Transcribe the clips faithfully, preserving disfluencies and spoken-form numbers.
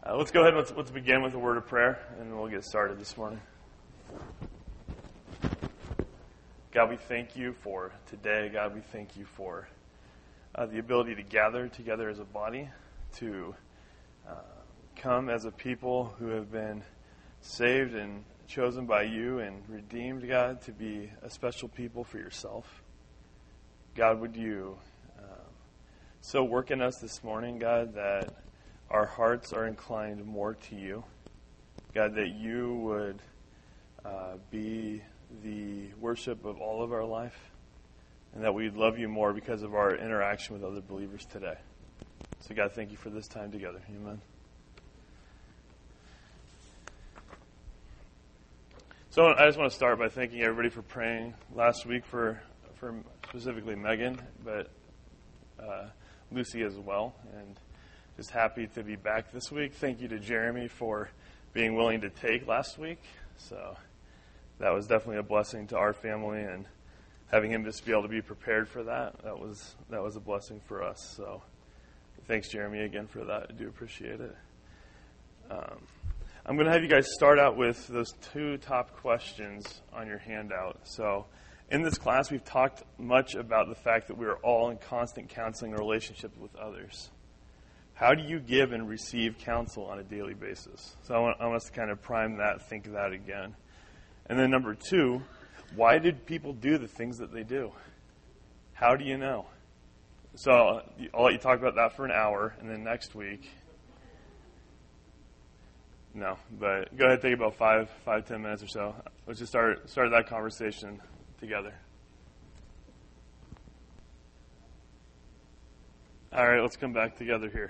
Uh, let's go ahead and let's, let's begin with a word of prayer, and we'll get started this morning. God, we thank you for today. God, we thank you for uh, the ability to gather together as a body, to uh, come as a people who have been saved and chosen by you and redeemed, God, to be a special people for yourself. God, would you um, so work in us this morning, God, that our hearts are inclined more to you. God, that you would uh, be the worship of all of our life, and that we'd love you more because of our interaction with other believers today. So, God, thank you for this time together. Amen. So I just want to start by thanking everybody for praying last week for, for specifically Megan, but uh, Lucy as well, and just happy to be back this week. Thank you to Jeremy for being willing to take last week. So that was definitely a blessing to our family, and having him just be able to be prepared for that, that was that was a blessing for us. So thanks, Jeremy, again for that. I do appreciate it. Um, I'm going to have you guys start out with those two top questions on your handout. So in this class, we've talked much about the fact that we are all in constant counseling relationships with others. How do you give and receive counsel on a daily basis? So I want, I want us to kind of prime that, think of that again. And then number two, why did people do the things that they do? How do you know? So I'll let you talk about that for an hour, and then next week, no, but go ahead, take about five, five, ten minutes or so. Let's just start start that conversation together. All right, let's come back together here.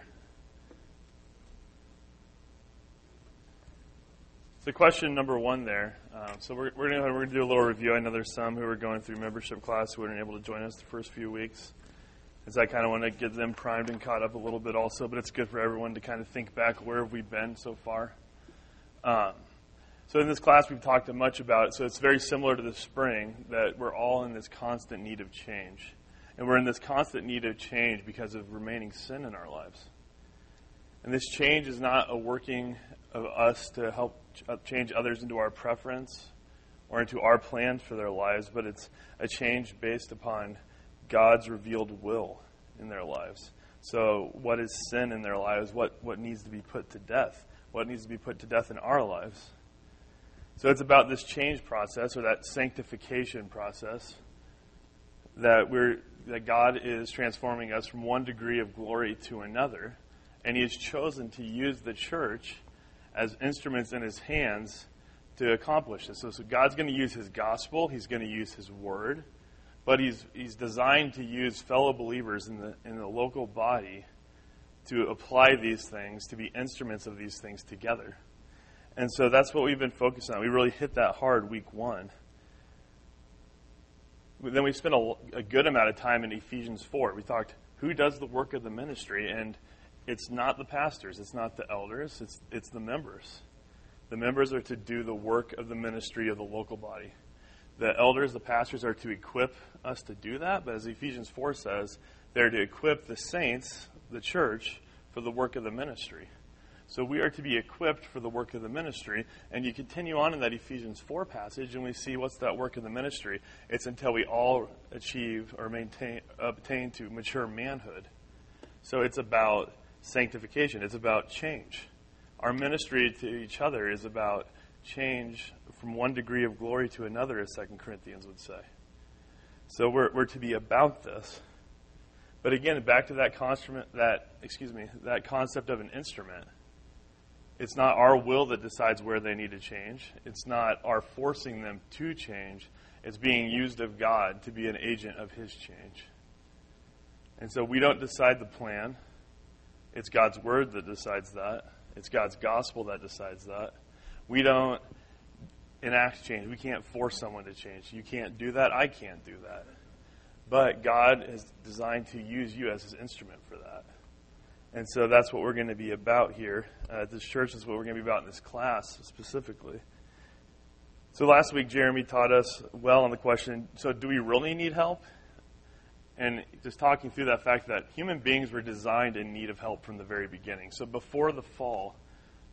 So question number one there. Um, so we're, we're going we're to do a little review. I know there's some who are going through membership class who weren't able to join us the first few weeks. As I kind of want to get them primed and caught up a little bit also, but it's good for everyone to kind of think back, where have we been so far? Um, so in this class we've talked much about it. So it's very similar to the spring, that we're all in this constant need of change. And we're in this constant need of change because of remaining sin in our lives. And this change is not a working of us to help change others into our preference or into our plans for their lives, but it's a change based upon God's revealed will in their lives. So what is sin in their lives? What, what needs to be put to death? What needs to be put to death in our lives? So it's about this change process, or that sanctification process, that we're that God is transforming us from one degree of glory to another, and He has chosen to use the church as instruments in His hands to accomplish this. So, so God's going to use His gospel, He's going to use His word, but He's He's designed to use fellow believers in the in the local body to apply these things, to be instruments of these things together. And so that's what we've been focused on. We really hit that hard week one. Then we spent a, a good amount of time in Ephesians four. We talked, who does the work of the ministry? And it's not the pastors. It's not the elders. It's it's the members. The members are to do the work of the ministry of the local body. The elders, the pastors, are to equip us to do that. But as Ephesians four says, they're to equip the saints, the church, for the work of the ministry. So we are to be equipped for the work of the ministry. And you continue on in that Ephesians four passage, and we see what's that work of the ministry. It's until we all achieve or maintain, obtain to mature manhood. So it's about sanctification. It's about change. Our ministry to each other is about change from one degree of glory to another, as Second Corinthians would say. So we're we're to be about this. But again, back to that concept, that excuse me, that concept of an instrument. It's not our will that decides where they need to change. It's not our forcing them to change. It's being used of God to be an agent of His change. And so we don't decide the plan. It's God's word that decides that. It's God's gospel that decides that. We don't enact change. We can't force someone to change. You can't do that. I can't do that. But God is designed to use you as His instrument for that. And so that's what we're going to be about here uh, at this church. That's what we're going to be about in this class specifically. So last week, Jeremy taught us well on the question, so do we really need help? And just talking through that fact that human beings were designed in need of help from the very beginning. So before the fall,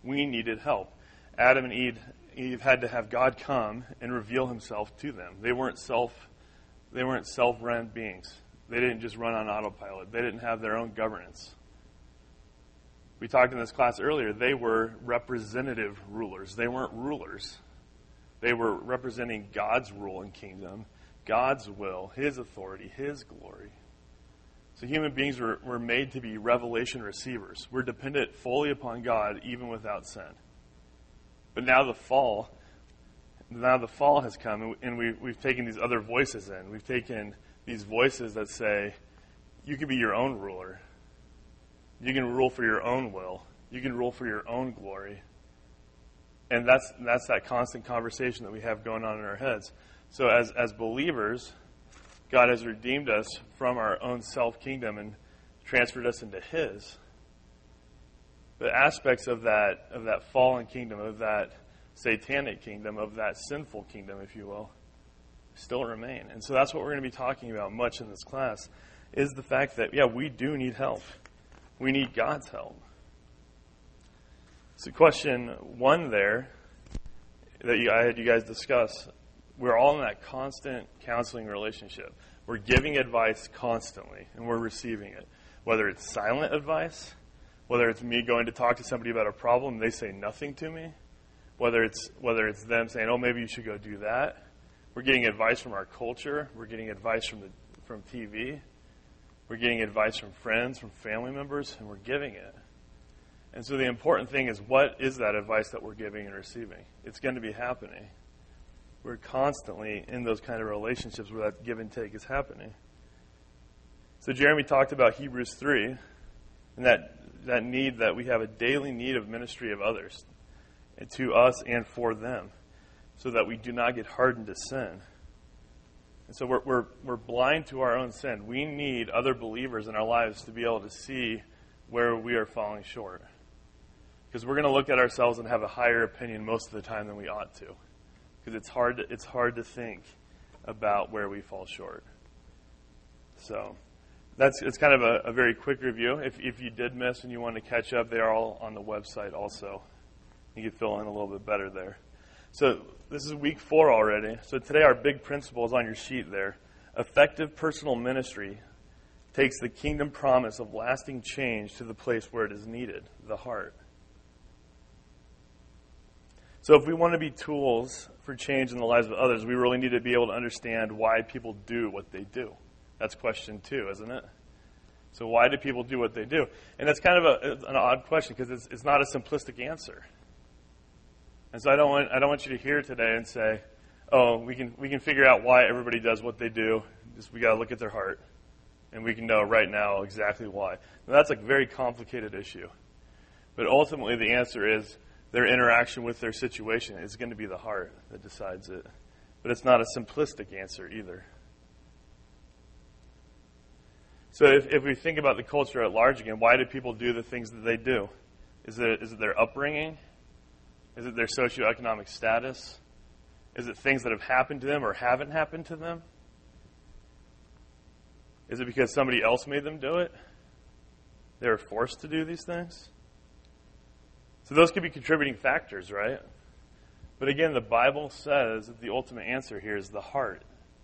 We needed help. Adam and Eve, Eve had to have God come and reveal himself to them. They weren't self they weren't self-run beings. They didn't just run on autopilot. They didn't have their own governance. We talked in this class earlier, they were representative rulers. They weren't rulers. They were representing God's rule and kingdom, God's will, his authority, his glory. So human beings were, were made to be revelation receivers. We're dependent fully upon God, even without sin. But now the fall, now the fall has come, and we, we've taken these other voices in. We've taken these voices that say, you can be your own ruler. You can rule for your own will. You can rule for your own glory. And that's that's that constant conversation that we have going on in our heads. So as as believers, God has redeemed us from our own self-kingdom and transferred us into his. But aspects of that of that fallen kingdom, of that satanic kingdom, of that sinful kingdom, if you will, still remain. And so that's what we're going to be talking about much in this class, is the fact that, yeah, we do need help. We need God's help. So question one there that you, I had you guys discuss, we're all in that constant counseling relationship. We're giving advice constantly, and we're receiving it. Whether it's silent advice, whether it's me going to talk to somebody about a problem, they say nothing to me, whether it's whether it's them saying, oh, maybe you should go do that. We're getting advice from our culture. We're getting advice from the from T V. We're getting advice from friends, from family members, and we're giving it. And so the important thing is, what is that advice that we're giving and receiving? It's going to be happening. We're constantly in those kind of relationships where that give and take is happening. So Jeremy talked about Hebrews three, and that, that need that we have a daily need of ministry of others, and to us and for them, so that we do not get hardened to sin. And so we're, we're, we're blind to our own sin. We need other believers in our lives to be able to see where we are falling short. Because we're going to look at ourselves and have a higher opinion most of the time than we ought to. Because it's hard to, it's hard to think about where we fall short. So that's it's kind of a, a very quick review. If if you did miss and you want to catch up, they are all on the website also. You can fill in a little bit better there. So this is week four already. So today our big principle is on your sheet there. Effective personal ministry takes the kingdom promise of lasting change to the place where it is needed, the heart. So if we want to be tools for change in the lives of others, we really need to be able to understand why people do what they do. That's question two, isn't it? So why do people do what they do? And that's kind of a, an odd question because it's, it's not a simplistic answer. And so I don't want I don't want you to hear today and say, oh, we can we can figure out why everybody does what they do. Just we got to look at their heart, and we can know right now exactly why. Now, that's a very complicated issue. But ultimately, the answer is their interaction with their situation is going to be the heart that decides it. But it's not a simplistic answer either. So if, if we think about the culture at large again, why do people do the things that they do? Is it, is it their upbringing? Is it their socioeconomic status? Is it things that have happened to them or haven't happened to them? Is it because somebody else made them do it? They were forced to do these things? So those could be contributing factors, right? But again, the Bible says that the ultimate answer here is the heart.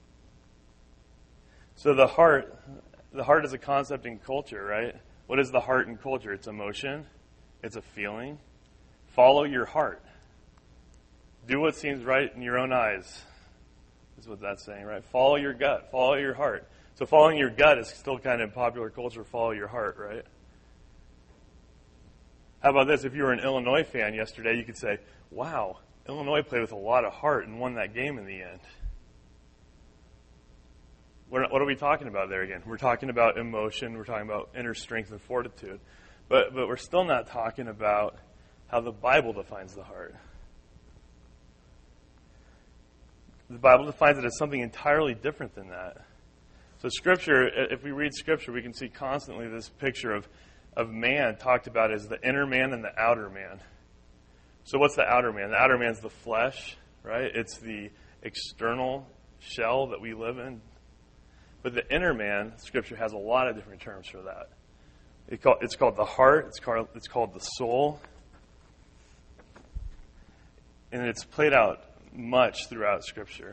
So the heart, the heart is a concept in culture, right? What is the heart in culture? It's emotion. It's a feeling. Follow your heart. Do what seems right in your own eyes, is what that's saying, right? Follow your gut. Follow your heart. So following your gut is still kind of in popular culture, follow your heart, right? How about this? If you were an Illinois fan yesterday, you could say, wow, Illinois played with a lot of heart and won that game in the end. What are we talking about there again? We're talking about emotion. We're talking about inner strength and fortitude. But, but we're still not talking about how the Bible defines the heart. The Bible defines it as something entirely different than that. So Scripture, if we read Scripture, we can see constantly this picture of of man talked about as the inner man and the outer man. So what's the outer man? The outer man's the flesh, right? It's the external shell that we live in. But the inner man, Scripture has a lot of different terms for that. It call, it's called the heart. It's called, it's called the soul. and it's played out much throughout Scripture.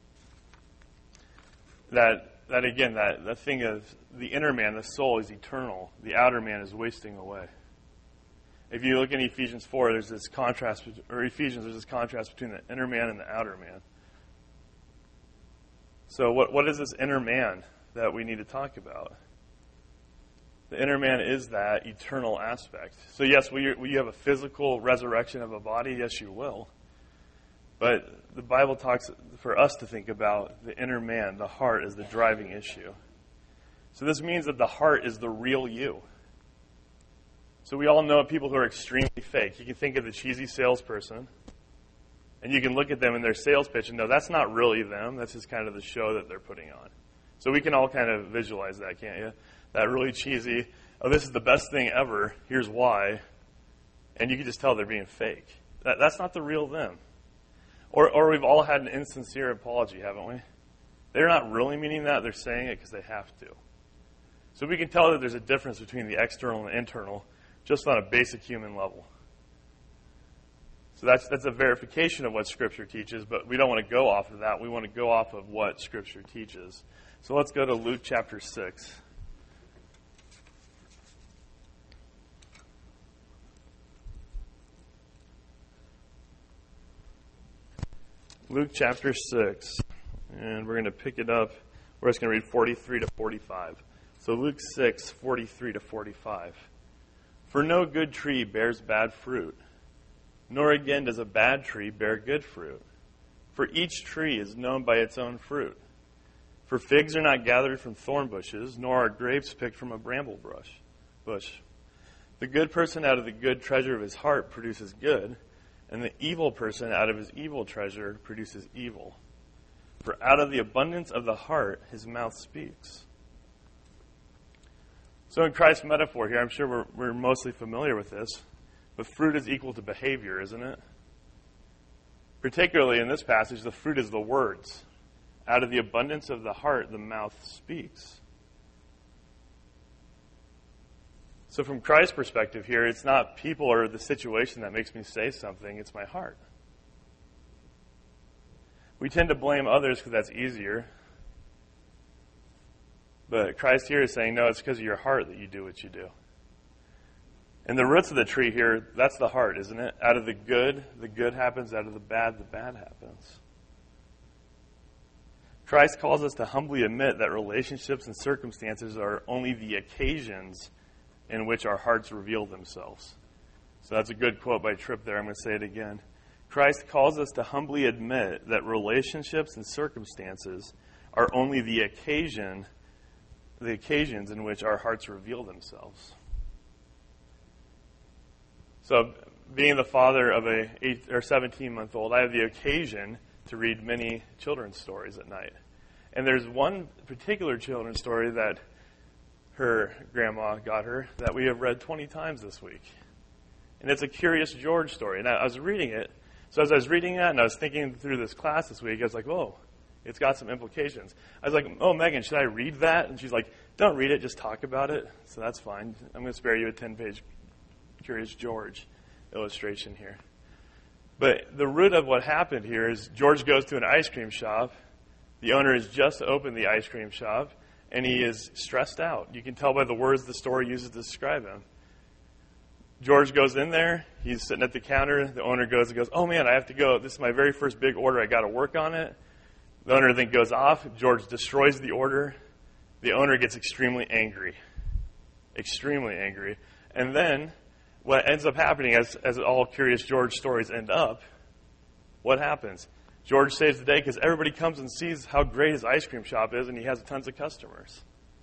That, that again, that the thing of the inner man, the soul, is eternal. The outer man is wasting away. If you look in Ephesians four, there's this contrast, or Ephesians, there's this contrast between the inner man and the outer man. So what what is this inner man that we need to talk about? The inner man is that eternal aspect. So yes, will you, will you have a physical resurrection of a body? Yes, you will. But the Bible talks for us to think about the inner man, the heart, as the driving issue. So this means that the heart is the real you. So we all know people who are extremely fake. You can think of the cheesy salesperson, and you can look at them in their sales pitch and know that's not really them. That's just kind of the show that they're putting on. So we can all kind of visualize that, can't you? That really cheesy, oh, this is the best thing ever, here's why. And you can just tell they're being fake. That, that's not the real them. Or, or we've all had an insincere apology, haven't we? They're not really meaning that. They're saying it because they have to. So we can tell that there's a difference between the external and the internal, just on a basic human level. So that's that's a verification of what Scripture teaches, but we don't want to go off of that. We want to go off of what Scripture teaches. So let's go to Luke chapter six. Luke chapter six, and we're going to pick it up. We're just going to read forty-three to forty-five. So Luke six, forty-three to forty-five. For no good tree bears bad fruit, nor again does a bad tree bear good fruit. For each tree is known by its own fruit. For figs are not gathered from thorn bushes, nor are grapes picked from a bramble bush. bush. The good person out of the good treasure of his heart produces good, and the evil person out of his evil treasure produces evil. For out of the abundance of the heart, his mouth speaks. So in Christ's metaphor here, I'm sure we're, we're mostly familiar with this, but fruit is equal to behavior, isn't it? Particularly in this passage, the fruit is the words. Out of the abundance of the heart, the mouth speaks. So from Christ's perspective here, it's not people or the situation that makes me say something, it's my heart. We tend to blame others because that's easier. But Christ here is saying, no, it's because of your heart that you do what you do. And the roots of the tree here, that's the heart, isn't it? Out of the good, the good happens. Out of the bad, the bad happens. Christ calls us to humbly admit that relationships and circumstances are only the occasions in which our hearts reveal themselves. So that's a good quote by Tripp there. I'm going to say it again. Christ calls us to humbly admit that relationships and circumstances are only the occasion, the occasions in which our hearts reveal themselves. So, being the father of a eight or seventeen-month-old, I have the occasion to read many children's stories at night. And there's one particular children's story that her grandma got her that we have read twenty times this week. And it's a Curious George story. And I was reading it. So as I was reading that and I was thinking through this class this week, I was like, whoa, it's got some implications. I was like, oh, Megan, should I read that? And she's like, don't read it, just talk about it. So that's fine. I'm going to spare you a ten-page Curious George illustration here. But the root of what happened here is George goes to an ice cream shop. The owner has just opened the ice cream shop, and he is stressed out. You can tell by the words the story uses to describe him. George goes in there. He's sitting at the counter. The owner goes and goes, oh, man, I have to go. This is my very first big order. I got to work on it. The owner then goes off. George destroys the order. The owner gets extremely angry. Extremely angry. And then what ends up happening, as, as all Curious George stories end up, what happens? George saves the day because everybody comes and sees how great his ice cream shop is, and he has tons of customers.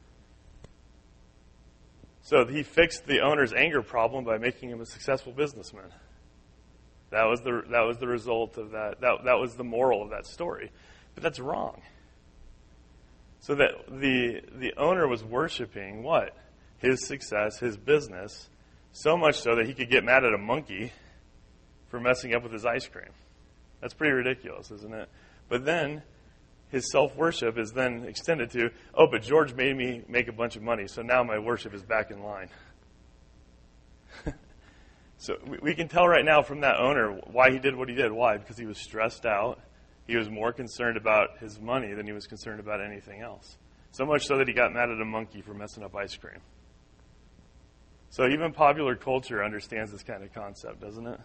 So he fixed the owner's anger problem by making him a successful businessman. That was the that was the result of that. That that was the moral of that story. But that's wrong. So that the the owner was worshiping what? His success, his business, so much so that he could get mad at a monkey for messing up with his ice cream. That's pretty ridiculous, isn't it? But then his self-worship is then extended to, oh, but George made me make a bunch of money, so now my worship is back in line. So we, we can tell right now from that owner why he did what he did. Why? Because he was stressed out. He was more concerned about his money than he was concerned about anything else. So much so that he got mad at a monkey for messing up ice cream. So even popular culture understands this kind of concept, doesn't it?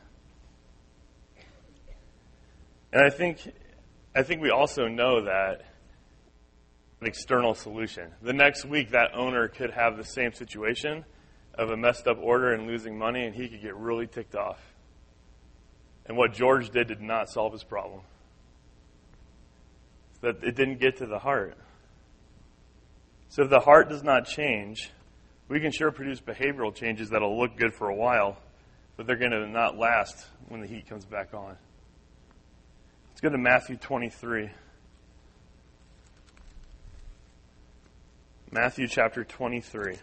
And I think I think we also know that an external solution. The next week, that owner could have the same situation of a messed up order and losing money, and he could get really ticked off. And what George did did not solve his problem. That it didn't get to the heart. So if the heart does not change, we can sure produce behavioral changes that'll look good for a while, but they're going to not last when the heat comes back on. Let's go to Matthew twenty-three. Matthew chapter twenty-three.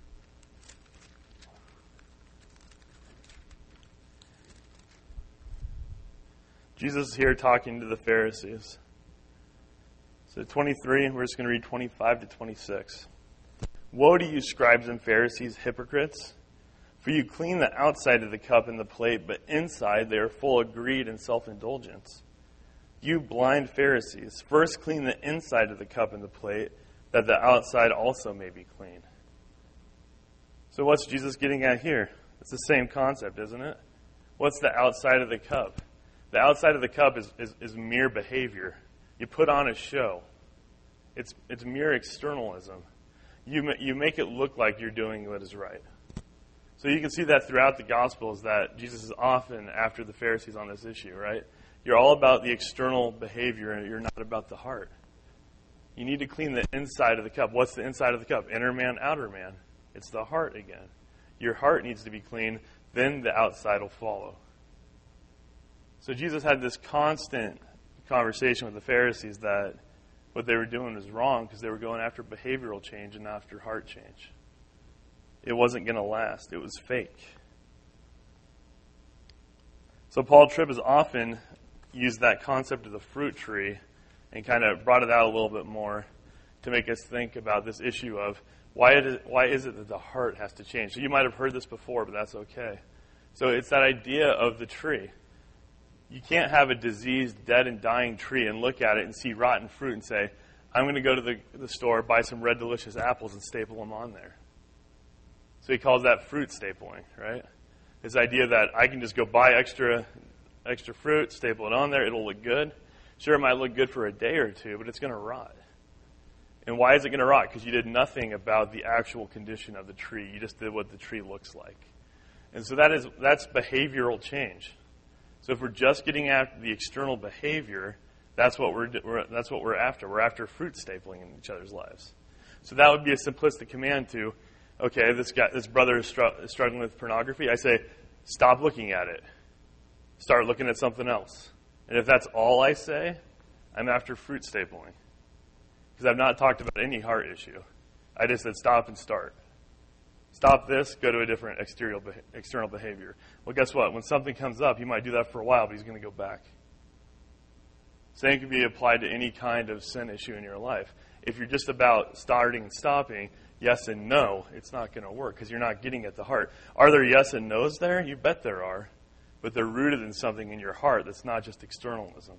Jesus is here talking to the Pharisees. So twenty-three, we're just going to read twenty-five to twenty-six. Woe to you, scribes and Pharisees, hypocrites! For you clean the outside of the cup and the plate, but inside they are full of greed and self-indulgence. You blind Pharisees, first clean the inside of the cup and the plate, that the outside also may be clean. So what's Jesus getting at here? It's the same concept, isn't it? What's the outside of the cup? The outside of the cup is, is, is mere behavior. You put on a show. It's it's mere externalism. You you make it look like you're doing what is right. So you can see that throughout the Gospels that Jesus is often after the Pharisees on this issue, right? You're all about the external behavior and you're not about the heart. You need to clean the inside of the cup. What's the inside of the cup? Inner man, outer man. It's the heart again. Your heart needs to be clean, then the outside will follow. So Jesus had this constant conversation with the Pharisees that what they were doing was wrong because they were going after behavioral change and not after heart change. It wasn't going to last. It was fake. So Paul Tripp has often used that concept of the fruit tree and kind of brought it out a little bit more to make us think about this issue of why it is, why is it that the heart has to change. So you might have heard this before, but that's okay. So it's that idea of the tree. You can't have a diseased, dead, and dying tree and look at it and see rotten fruit and say, I'm going to go to the, the store, buy some red delicious apples and staple them on there. So he calls that fruit stapling, right? This idea that I can just go buy extra extra fruit, staple it on there, it'll look good. Sure, it might look good for a day or two, but it's going to rot. And why is it going to rot? Because you did nothing about the actual condition of the tree. You just did what the tree looks like. And so that is that's behavioral change. So if we're just getting after the external behavior, that's what we're, we're that's what we're after. We're after fruit stapling in each other's lives. So that would be a simplistic command to, okay, this guy, this brother is, str- is struggling with pornography. I say, stop looking at it. Start looking at something else. And if that's all I say, I'm after fruit stapling. Because I've not talked about any heart issue. I just said stop and start. Stop this, go to a different external external behavior. Well, guess what? When something comes up, he might do that for a while, but he's going to go back. Same can be applied to any kind of sin issue in your life. If you're just about starting and stopping, yes and no, it's not going to work because you're not getting at the heart. Are there yes and no's there? You bet there are. But they're rooted in something in your heart that's not just externalism.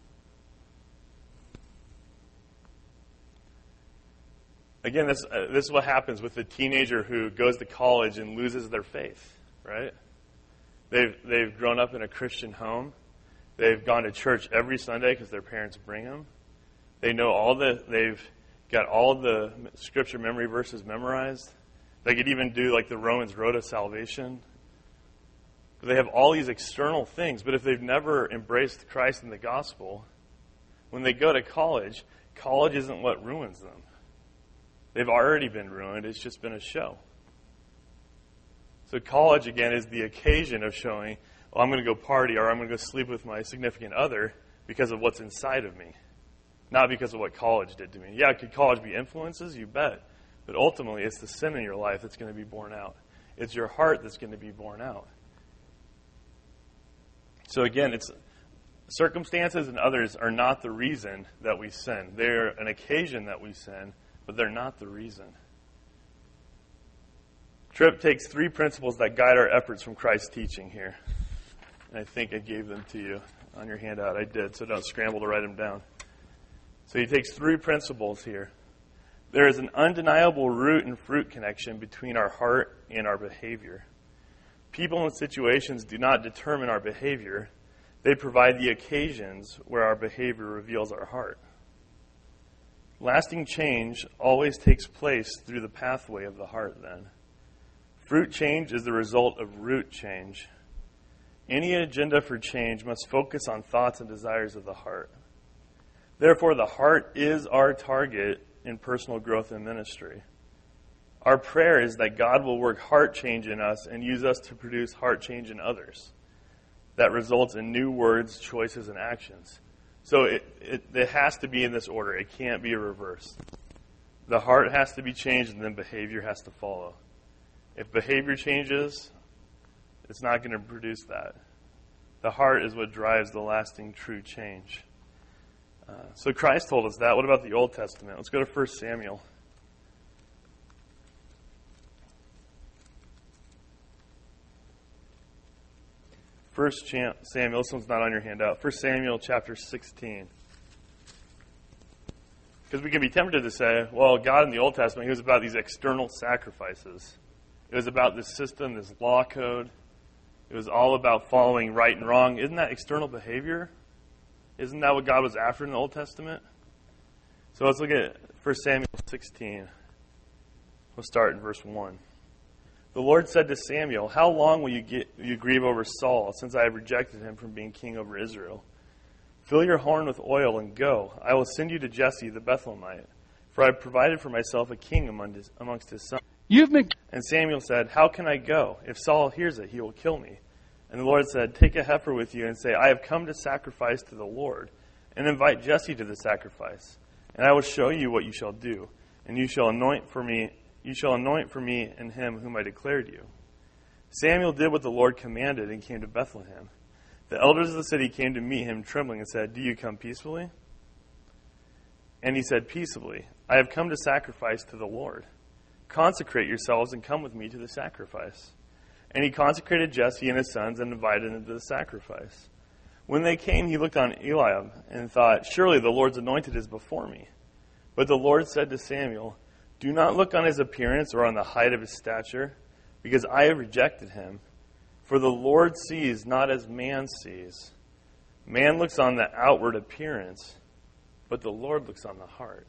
Again, this, uh, this is what happens with the teenager who goes to college and loses their faith, right? They've, they've grown up in a Christian home. They've gone to church every Sunday because their parents bring them. They know all the, they've got all the scripture memory verses memorized. They could even do like the Romans Road to Salvation. They have all these external things, but if they've never embraced Christ and the gospel, when they go to college, college isn't what ruins them. They've already been ruined. It's just been a show. So college, again, is the occasion of showing, oh, I'm going to go party or I'm going to go sleep with my significant other because of what's inside of me, not because of what college did to me. Yeah, could college be influences? You bet. But ultimately, it's the sin in your life that's going to be borne out. It's your heart that's going to be borne out. So again, it's circumstances and others are not the reason that we sin. They're an occasion that we sin, but they're not the reason. Tripp takes three principles that guide our efforts from Christ's teaching here. And I think I gave them to you on your handout. I did, so don't scramble to write them down. So he takes three principles here. There is an undeniable root and fruit connection between our heart and our behavior. People and situations do not determine our behavior. They provide the occasions where our behavior reveals our heart. Lasting change always takes place through the pathway of the heart, then. Fruit change is the result of root change. Any agenda for change must focus on thoughts and desires of the heart. Therefore, the heart is our target in personal growth and ministry. Our prayer is that God will work heart change in us and use us to produce heart change in others. That results in new words, choices, and actions. So it, it, it has to be in this order. It can't be reversed. The heart has to be changed, and then behavior has to follow. If behavior changes, it's not going to produce that. The heart is what drives the lasting, true change. Uh, so Christ told us that. What about the Old Testament? Let's go to First Samuel. First Samuel, this one's not on your handout. First Samuel chapter sixteen. Because we can be tempted to say, well, God in the Old Testament, he was about these external sacrifices. It was about this system, this law code. It was all about following right and wrong. Isn't that external behavior? Isn't that what God was after in the Old Testament? So let's look at First Samuel sixteen. We'll start in verse one. The Lord said to Samuel, "How long will you, get, you grieve over Saul, since I have rejected him from being king over Israel? Fill your horn with oil and go. I will send you to Jesse the Bethlehemite, for I have provided for myself a king among his, amongst his sons." You've been... And Samuel said, "How can I go? If Saul hears it, he will kill me." And the Lord said, "Take a heifer with you and say, I have come to sacrifice to the Lord, and invite Jesse to the sacrifice. And I will show you what you shall do, and you shall anoint for me, you shall anoint for me and him whom I declared you." Samuel did what the Lord commanded and came to Bethlehem. The elders of the city came to meet him trembling and said, "Do you come peacefully?" And he said, "Peaceably. I have come to sacrifice to the Lord. Consecrate yourselves and come with me to the sacrifice." And he consecrated Jesse and his sons and invited them to the sacrifice. When they came, he looked on Eliab and thought, "Surely the Lord's anointed is before me." But the Lord said to Samuel, "Do not look on his appearance or on the height of his stature, because I have rejected him. For the Lord sees not as man sees. Man looks on the outward appearance, but the Lord looks on the heart."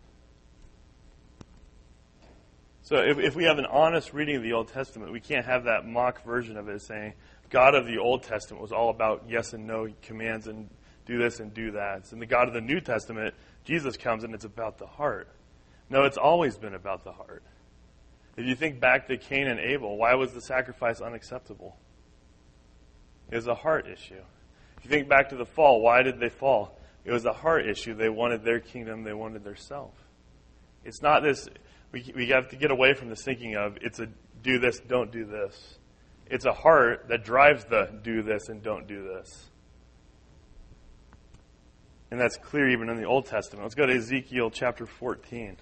So if, if we have an honest reading of the Old Testament, we can't have that mock version of it saying God of the Old Testament was all about yes and no commands and do this and do that. And the God of the New Testament, Jesus comes and it's about the heart. No, it's always been about the heart. If you think back to Cain and Abel, why was the sacrifice unacceptable? It was a heart issue. If you think back to the fall, why did they fall? It was a heart issue. They wanted their kingdom. They wanted their self. It's not this... We we have to get away from this thinking of it's a do this, don't do this. It's a heart that drives the do this and don't do this. And that's clear even in the Old Testament. Let's go to Ezekiel chapter fourteen.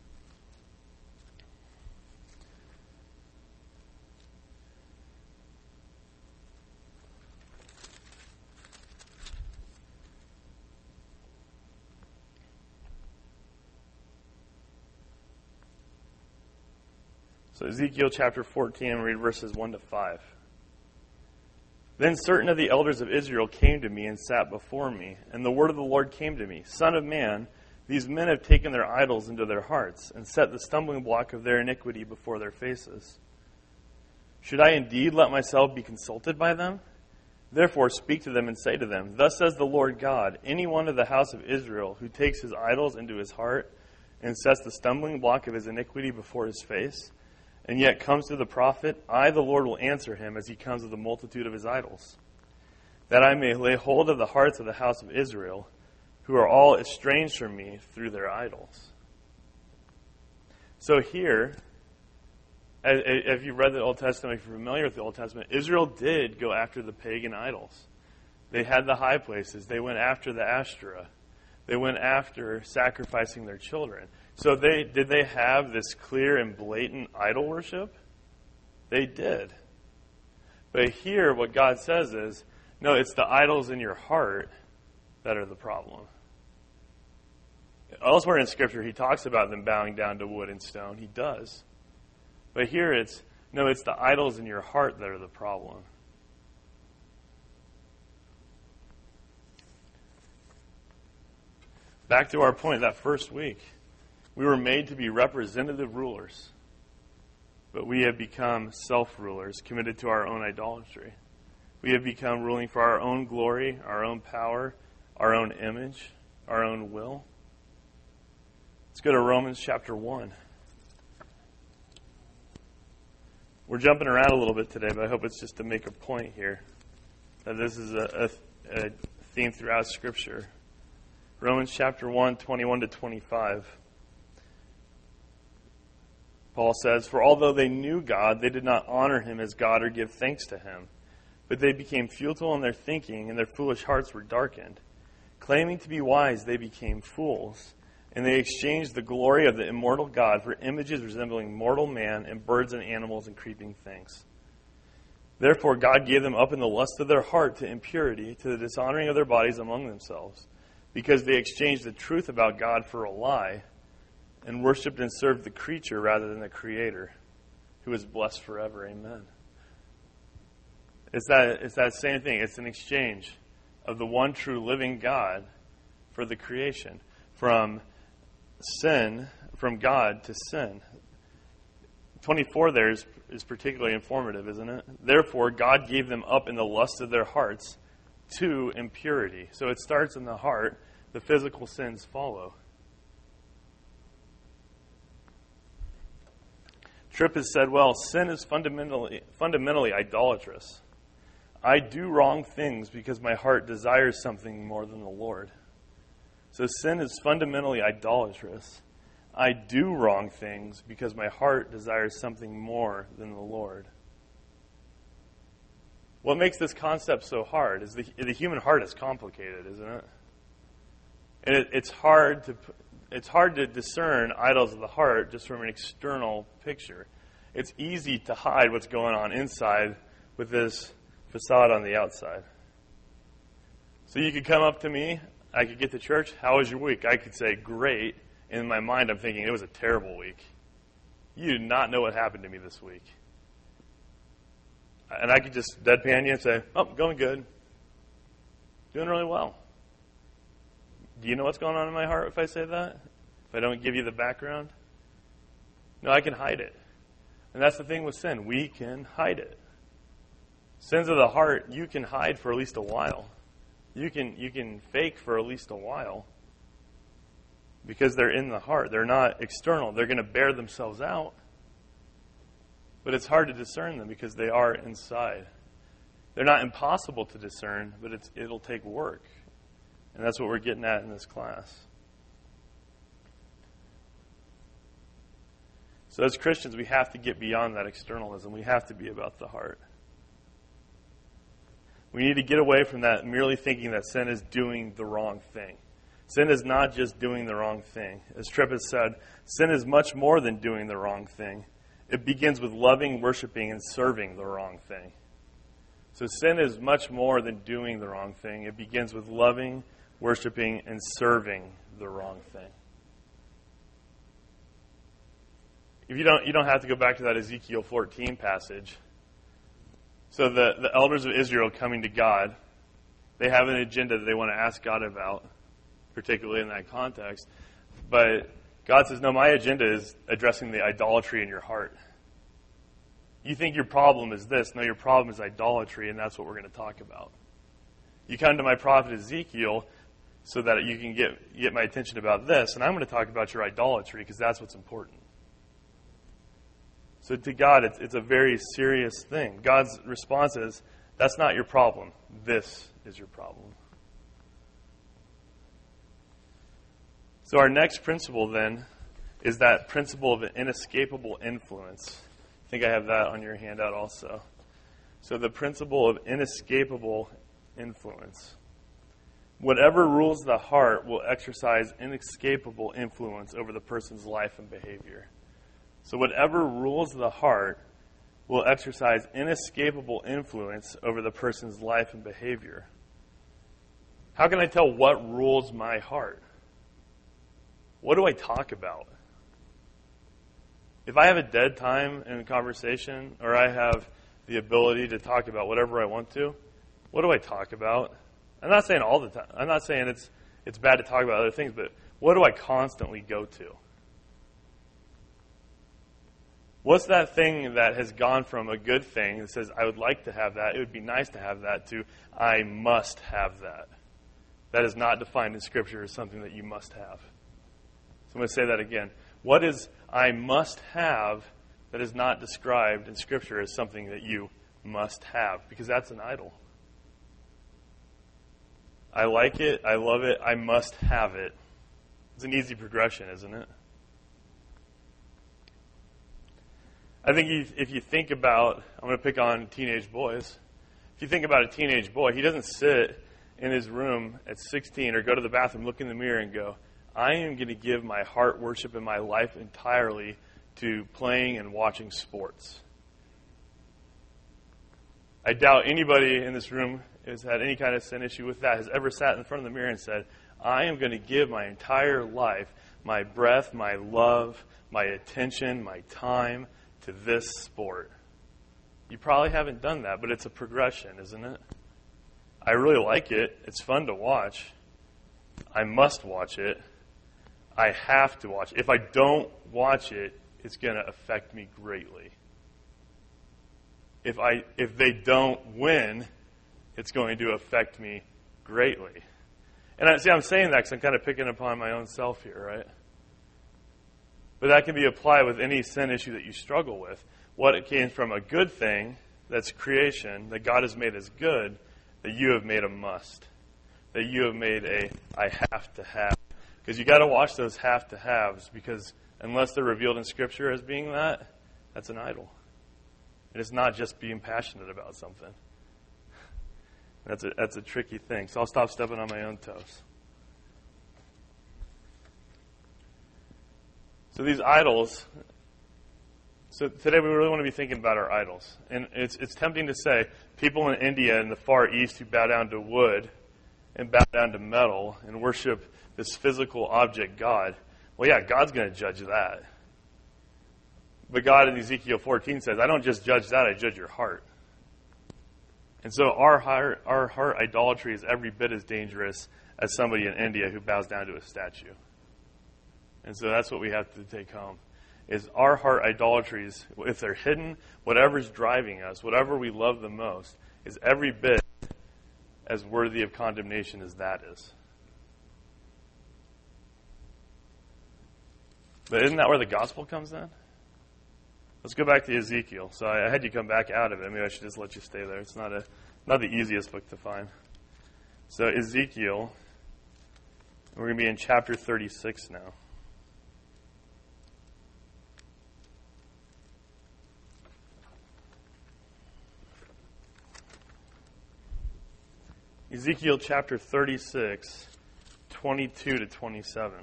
So Ezekiel chapter fourteen, and read verses one to five. "Then certain of the elders of Israel came to me and sat before me, and the word of the Lord came to me, 'Son of man, these men have taken their idols into their hearts, and set the stumbling block of their iniquity before their faces. Should I indeed let myself be consulted by them? Therefore speak to them and say to them, Thus says the Lord God, any one of the house of Israel who takes his idols into his heart, and sets the stumbling block of his iniquity before his face, and yet comes to the prophet, I, the Lord, will answer him as he comes of the multitude of his idols, that I may lay hold of the hearts of the house of Israel, who are all estranged from me through their idols." So here, if you read the Old Testament, if you're familiar with the Old Testament, Israel did go after the pagan idols. They had the high places. They went after the Ashtoreth. They went after sacrificing their children. So they did they have this clear and blatant idol worship? They did. But here, what God says is, no, it's the idols in your heart that are the problem. Elsewhere in Scripture, he talks about them bowing down to wood and stone. He does. But here it's, no, it's the idols in your heart that are the problem. Back to our point that first week. We were made to be representative rulers. But we have become self-rulers, committed to our own idolatry. We have become ruling for our own glory, our own power, our own image, our own will. Let's go to Romans chapter one. We're jumping around a little bit today, but I hope it's just to make a point here that this is a, a, a theme throughout Scripture. Romans chapter one, twenty-one to twenty-five. Paul says, "For although they knew God, they did not honor him as God or give thanks to him. But they became futile in their thinking, and their foolish hearts were darkened. Claiming to be wise, they became fools. And they exchanged the glory of the immortal God for images resembling mortal man and birds and animals and creeping things. Therefore God gave them up in the lust of their heart to impurity, to the dishonoring of their bodies among themselves, because they exchanged the truth about God for a lie, and worshipped and served the creature rather than the Creator, who is blessed forever. Amen." It's that, it's that same thing. It's an exchange of the one true living God for the creation. From sin, from God to sin. twenty-four there is, is particularly informative, isn't it? Therefore, God gave them up in the lust of their hearts to impurity. So it starts in the heart. The physical sins follow. Tripp has said, well, sin is fundamentally, fundamentally idolatrous. I do wrong things because my heart desires something more than the Lord. So sin is fundamentally idolatrous. I do wrong things because my heart desires something more than the Lord. What makes this concept so hard is the, the human heart is complicated, isn't it? And it, it's hard to it's hard to discern idols of the heart just from an external picture. It's easy to hide what's going on inside with this facade on the outside. So you could come up to me, I could get to church, "How was your week?" I could say, "Great." In my mind, I'm thinking, it was a terrible week. You do not know what happened to me this week. And I could just deadpan you and say, "Oh, going good. Doing really well." Do you know what's going on in my heart if I say that? If I don't give you the background? No, I can hide it. And that's the thing with sin. We can hide it. Sins of the heart, you can hide for at least a while. You can you can fake for at least a while because they're in the heart. They're not external. They're going to bear themselves out. But it's hard to discern them because they are inside. They're not impossible to discern, but it's, it'll take work. And that's what we're getting at in this class. So as Christians, we have to get beyond that externalism. We have to be about the heart. We need to get away from that merely thinking that sin is doing the wrong thing. Sin is not just doing the wrong thing. As Tripp has said, sin is much more than doing the wrong thing. It begins with loving, worshiping, and serving the wrong thing. So sin is much more than doing the wrong thing. It begins with loving, worshiping, and serving the wrong thing. If you don't, you don't have to go back to that Ezekiel fourteen passage. So the, the elders of Israel coming to God, they have an agenda that they want to ask God about, particularly in that context. But God says, no, my agenda is addressing the idolatry in your heart. You think your problem is this. No, your problem is idolatry, and that's what we're going to talk about. You come to my prophet Ezekiel so that you can get, get my attention about this, and I'm going to talk about your idolatry because that's what's important. So to God, it's, it's a very serious thing. God's response is, that's not your problem. This is your problem. So our next principle, then, is that principle of inescapable influence. I think I have that on your handout also. So the principle of inescapable influence. Whatever rules the heart will exercise inescapable influence over the person's life and behavior. So whatever rules the heart will exercise inescapable influence over the person's life and behavior. How can I tell what rules my heart? What do I talk about? If I have a dead time in a conversation, or I have the ability to talk about whatever I want to, what do I talk about? I'm not saying all the time. I'm not saying it's it's bad to talk about other things, but what do I constantly go to? What's that thing that has gone from a good thing that says, I would like to have that, it would be nice to have that, to I must have that? That is not defined in Scripture as something that you must have. So I'm going to say that again. What is I must have that is not described in Scripture as something that you must have? Because that's an idol. I like it, I love it, I must have it. It's an easy progression, isn't it? I think if, if you think about, I'm going to pick on teenage boys. If you think about a teenage boy, he doesn't sit in his room at sixteen or go to the bathroom, look in the mirror and go, I am going to give my heart, worship, and my life entirely to playing and watching sports. I doubt anybody in this room has had any kind of sin issue with that, has ever sat in front of the mirror and said, I am going to give my entire life, my breath, my love, my attention, my time to this sport. You probably haven't done that, but it's a progression, isn't it? I really like it. It's fun to watch. I must watch it. I have to watch it. If I don't watch it, it's going to affect me greatly. If I if they don't win, it's going to affect me greatly. And I see, I'm saying that because I'm kind of picking upon my own self here, right? But that can be applied with any sin issue that you struggle with. What it came from a good thing, that's creation, that God has made as good, that you have made a must. That you have made a I have to have. Because you got to watch those have to haves, because unless they're revealed in Scripture as being that, that's an idol. And it's not just being passionate about something. That's a, that's a tricky thing. So I'll stop stepping on my own toes. So these idols, so today we really want to be thinking about our idols. And it's it's tempting to say people in India and the Far East who bow down to wood and bow down to metal and worship this physical object God. Well, yeah, God's going to judge that. But God in Ezekiel fourteen says, I don't just judge that, I judge your heart. And so our heart, our heart idolatry is every bit as dangerous as somebody in India who bows down to a statue. And so that's what we have to take home, is our heart idolatries, if they're hidden, whatever's driving us, whatever we love the most, is every bit as worthy of condemnation as that is. But isn't that where the gospel comes in? Let's go back to Ezekiel. So I had you come back out of it. Maybe I should just let you stay there. It's not a not the easiest book to find. So Ezekiel, we're going to be in chapter thirty-six now. Ezekiel chapter thirty-six, twenty-two to twenty-seven.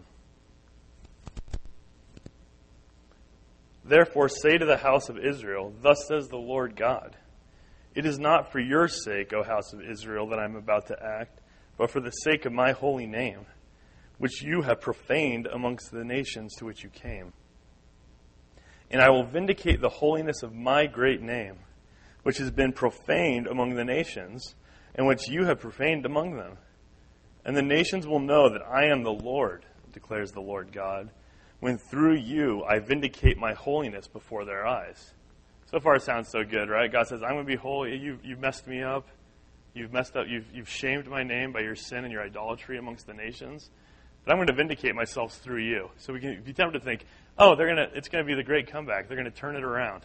Therefore say to the house of Israel, thus says the Lord God, it is not for your sake, O house of Israel, that I am about to act, but for the sake of my holy name, which you have profaned amongst the nations to which you came. And I will vindicate the holiness of my great name, which has been profaned among the nations, and which you have profaned among them. And the nations will know that I am the Lord, declares the Lord God, when through you I vindicate my holiness before their eyes. So far it sounds so good, right? God says, I'm going to be holy. You, you've messed me up. You've messed up. You've, you've shamed my name by your sin and your idolatry amongst the nations. But I'm going to vindicate myself through you. So we can be tempted to think, oh, they're going to. It's going to be the great comeback. They're going to turn it around.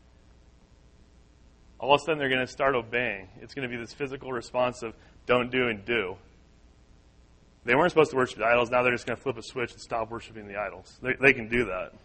All of a sudden they're going to start obeying. It's going to be this physical response of don't do and do. They weren't supposed to worship the idols. Now they're just going to flip a switch and stop worshiping the idols. They, they can do that.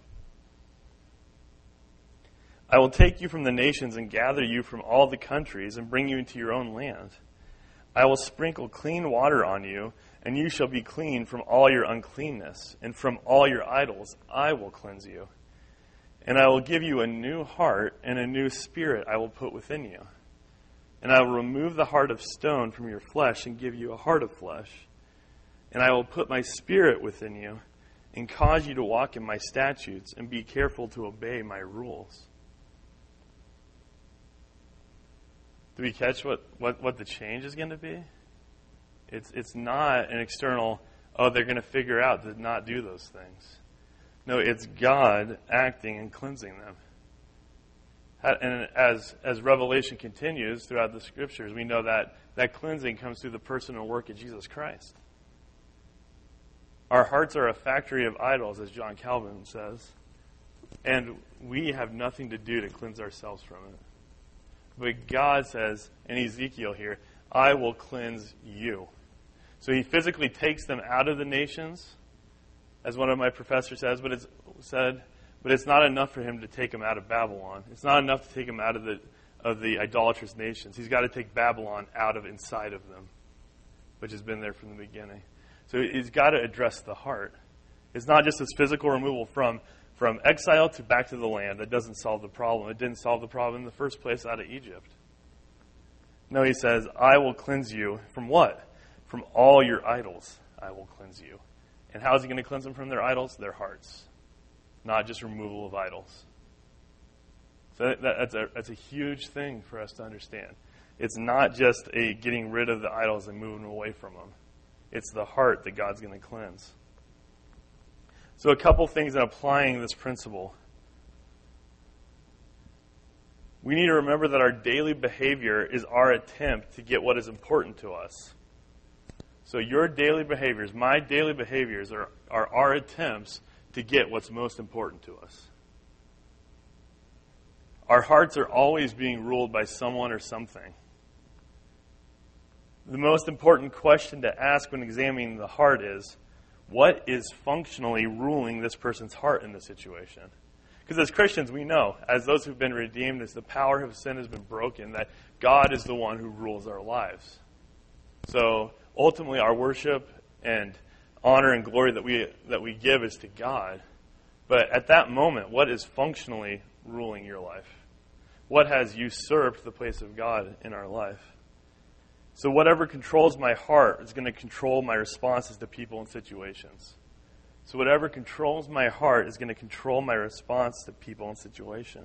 I will take you from the nations and gather you from all the countries and bring you into your own land. I will sprinkle clean water on you, and you shall be clean from all your uncleanness, and from all your idols I will cleanse you. And I will give you a new heart, and a new spirit I will put within you. And I will remove the heart of stone from your flesh and give you a heart of flesh. And I will put my spirit within you and cause you to walk in my statutes and be careful to obey my rules. Do we catch what, what, what the change is going to be? It's, it's not an external, oh, they're going to figure out to not do those things. No, it's God acting and cleansing them. And as as Revelation continues throughout the Scriptures, we know that that cleansing comes through the person and work of Jesus Christ. Our hearts are a factory of idols, as John Calvin says, and we have nothing to do to cleanse ourselves from it. But God says, in Ezekiel here, I will cleanse you. So he physically takes them out of the nations, as one of my professors says, but it's said, but it's not enough for him to take them out of Babylon. It's not enough to take them out of the of the idolatrous nations. He's got to take Babylon out of inside of them, which has been there from the beginning. So he's got to address the heart. It's not just this physical removal from, from exile to back to the land. That doesn't solve the problem. It didn't solve the problem in the first place out of Egypt. No, he says, I will cleanse you from what? From all your idols, I will cleanse you. And how is he going to cleanse them from their idols? Their hearts. Not just removal of idols. So that, that's, a, that's a huge thing for us to understand. It's not just a getting rid of the idols and moving away from them. It's the heart that God's going to cleanse. So a couple things in applying this principle. We need to remember that our daily behavior is our attempt to get what is important to us. So your daily behaviors, my daily behaviors, are, are our attempts to get what's most important to us. Our hearts are always being ruled by someone or something. The most important question to ask when examining the heart is, what is functionally ruling this person's heart in this situation? Because as Christians, we know, as those who've been redeemed, as the power of sin has been broken, that God is the one who rules our lives. So ultimately, our worship and honor and glory that we that we give is to God. But at that moment, what is functionally ruling your life? What has usurped the place of God in our life? So whatever controls my heart is going to control my responses to people and situations. So whatever controls my heart is going to control my response to people and situation.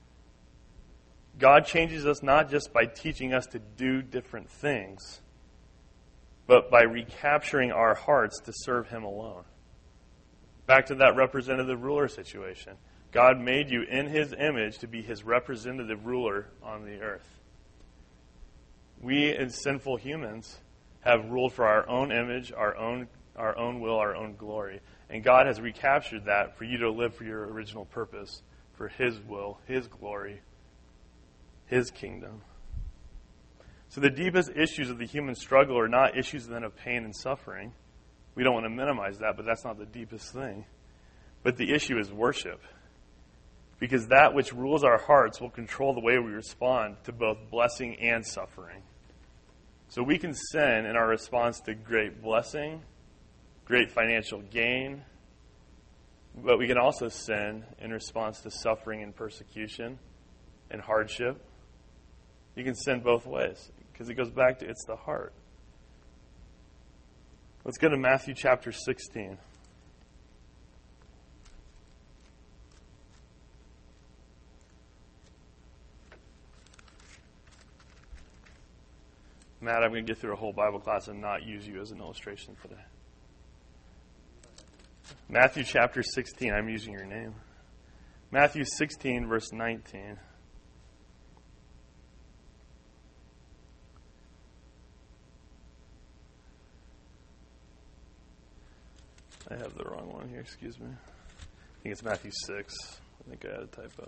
God changes us not just by teaching us to do different things, but by recapturing our hearts to serve Him alone. Back to that representative ruler situation. God made you in His image to be His representative ruler on the earth. We, as sinful humans, have ruled for our own image, our own, our own will, our own glory. And God has recaptured that for you to live for your original purpose, for His will, His glory, His kingdom. So the deepest issues of the human struggle are not issues then of pain and suffering. We don't want to minimize that, but that's not the deepest thing. But the issue is worship. Because that which rules our hearts will control the way we respond to both blessing and suffering. So we can sin in our response to great blessing, great financial gain, but we can also sin in response to suffering and persecution and hardship. You can sin both ways, because it goes back to it's the heart. Let's go to Matthew chapter sixteen. Matt, I'm going to get through a whole Bible class and not use you as an illustration today. Matthew chapter sixteen, I'm using your name. Matthew sixteen, verse nineteen. I have the wrong one here, excuse me. I think it's Matthew six. I think I had a typo.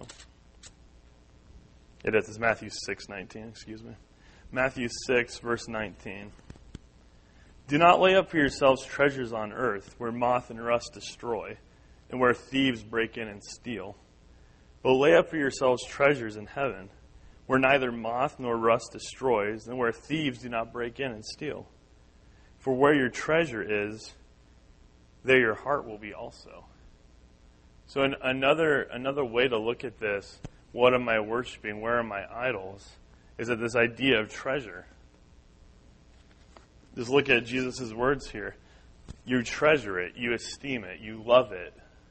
It is, it's Matthew six nineteen, excuse me. Matthew six, verse nineteen. Do not lay up for yourselves treasures on earth, where moth and rust destroy, and where thieves break in and steal. But lay up for yourselves treasures in heaven, where neither moth nor rust destroys, and where thieves do not break in and steal. For where your treasure is, there your heart will be also. So an, another another way to look at this, what am I worshiping, where are my idols, is that this idea of treasure. Just look at Jesus' words here. You treasure it, you esteem it, you love it.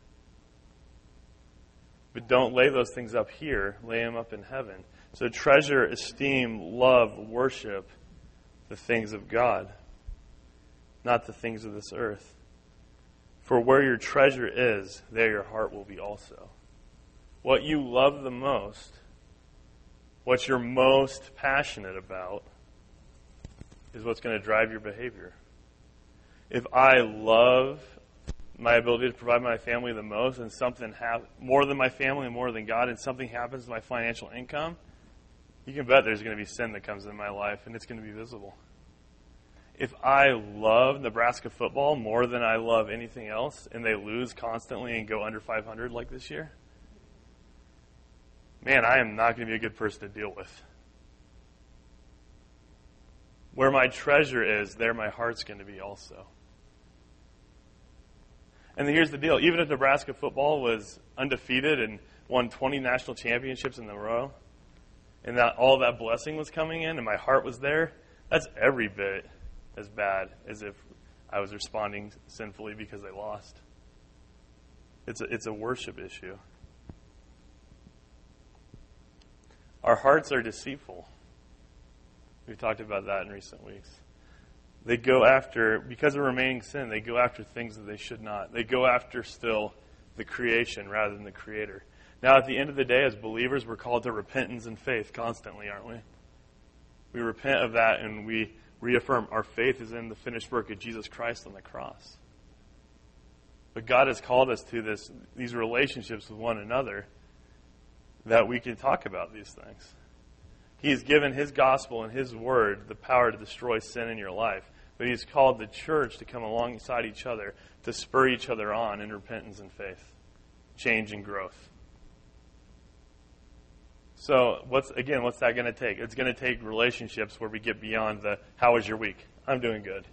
But don't lay those things up here, lay them up in heaven. So treasure, esteem, love, worship the things of God, not the things of this earth. For where your treasure is, there your heart will be also. What you love the most, what you're most passionate about, is what's going to drive your behavior. If I love my ability to provide my family the most, and something hap- more than my family and more than God, and something happens to my financial income, you can bet there's going to be sin that comes in my life, and it's going to be visible. If I love Nebraska football more than I love anything else, and they lose constantly and go under five hundred like this year, man, I am not going to be a good person to deal with. Where my treasure is, there my heart's going to be also. And here's the deal. Even if Nebraska football was undefeated and won twenty national championships in a row, and that all that blessing was coming in and my heart was there, that's every bit as bad as if I was responding sinfully because they lost. It's a, it's a worship issue. Our hearts are deceitful. We've talked about that in recent weeks. They go after, because of remaining sin, they go after things that they should not. They go after still the creation rather than the Creator. Now, at the end of the day, as believers, we're called to repentance and faith constantly, aren't we? We repent of that and we reaffirm our faith is in the finished work of Jesus Christ on the cross. But God has called us to this, these relationships with one another that we can talk about these things. He has given His gospel and His word the power to destroy sin in your life. But He's called the church to come alongside each other to spur each other on in repentance and faith, change and growth. So, what's again, what's that going to take? It's going to take relationships where we get beyond the, how was your week? I'm doing good.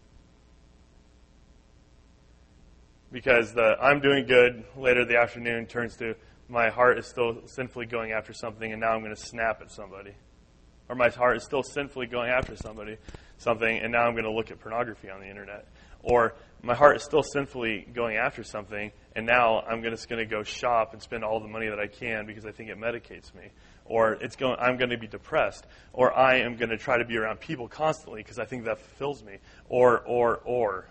Because the I'm doing good later in the afternoon turns to my heart is still sinfully going after something and now I'm going to snap at somebody. Or my heart is still sinfully going after somebody, something, and now I'm going to look at pornography on the internet. Or my heart is still sinfully going after something, and now I'm just going to go shop and spend all the money that I can because I think it medicates me. Or it's going, I'm going to be depressed. Or I am going to try to be around people constantly because I think that fulfills me. Or, or, or.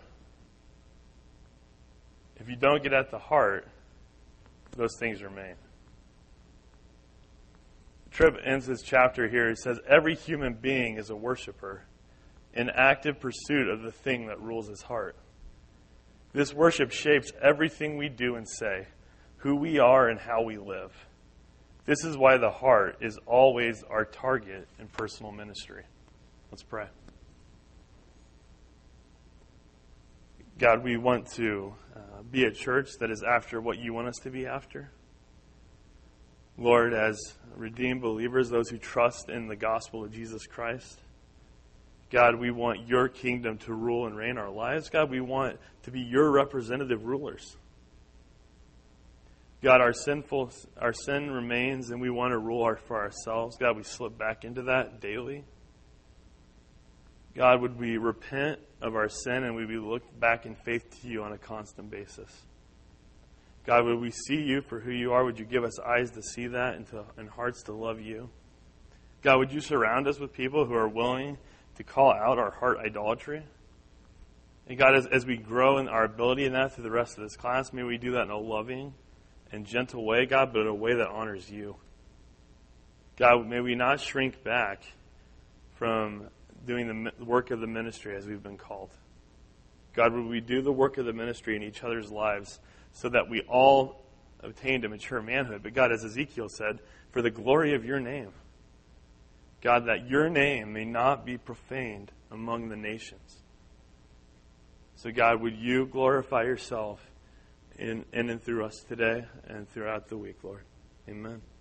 If you don't get at the heart, those things remain. Tripp ends his chapter here. He says, every human being is a worshiper in active pursuit of the thing that rules his heart. This worship shapes everything we do and say, who we are and how we live. This is why the heart is always our target in personal ministry. Let's pray. God, we want to uh, be a church that is after what you want us to be after. Lord, as redeemed believers, those who trust in the gospel of Jesus Christ, God, we want your kingdom to rule and reign our lives. God, we want to be your representative rulers. God, our sinful, our sin remains, and we want to rule our, for ourselves. God, we slip back into that daily. God, would we repent of our sin and would we look back in faith to you on a constant basis? God, would we see you for who you are? Would you give us eyes to see that and, to, and hearts to love you? God, would you surround us with people who are willing to call out our heart idolatry? And God, as, as we grow in our ability in that through the rest of this class, may we do that in a loving and gentle way, God, but in a way that honors you. God, may we not shrink back from doing the work of the ministry as we've been called. God, would we do the work of the ministry in each other's lives so that we all obtain to mature manhood? But God, as Ezekiel said, for the glory of your name. God, that your name may not be profaned among the nations. So God, would you glorify yourself in, in and through us today and throughout the week, Lord. Amen.